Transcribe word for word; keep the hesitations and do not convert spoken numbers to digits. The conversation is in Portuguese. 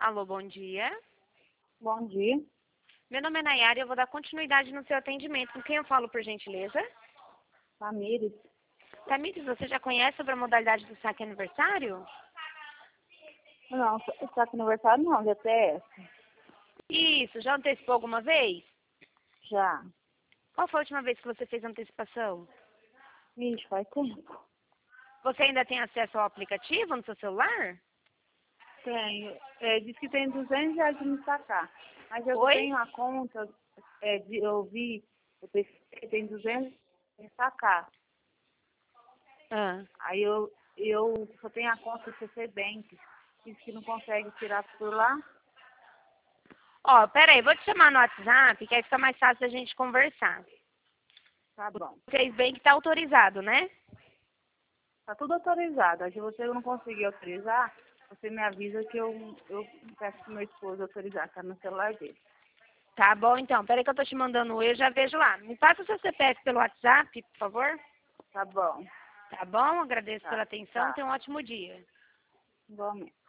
Alô, bom dia. Bom dia. Meu nome é Nayara e eu vou dar continuidade no seu atendimento. Com quem eu falo, por gentileza? Tamires. Tamires, você já conhece sobre a modalidade do saque aniversário? Não, está com aniversário não, D T S. Isso, já antecipou alguma vez? Já. Qual foi a última vez que você fez antecipação? Vixe, faz tempo. Você ainda tem acesso ao aplicativo no seu celular? Tenho. É, diz que tem duzentos reais de me sacar. Mas eu Oi? tenho a conta, é, de, eu vi, eu pensei que tem duzentos de me sacar. Ah. Aí eu, eu só tenho a conta do C C Bank. Diz que não consegue tirar por lá. Ó, peraí, vou te chamar no WhatsApp, que aí fica mais fácil a gente conversar. Tá bom. Vocês bem que tá autorizado, né? Tá tudo autorizado. Aí se você não conseguir autorizar, você me avisa que eu, eu peço pro meu esposo autorizar, tá no celular dele. Tá bom, então. Peraí que eu tô te mandando eu já vejo lá. Me passa o seu C P F pelo WhatsApp, por favor. Tá bom. Tá bom? Agradeço Tá. pela atenção. Tá. Tenha um ótimo dia. Igualmente.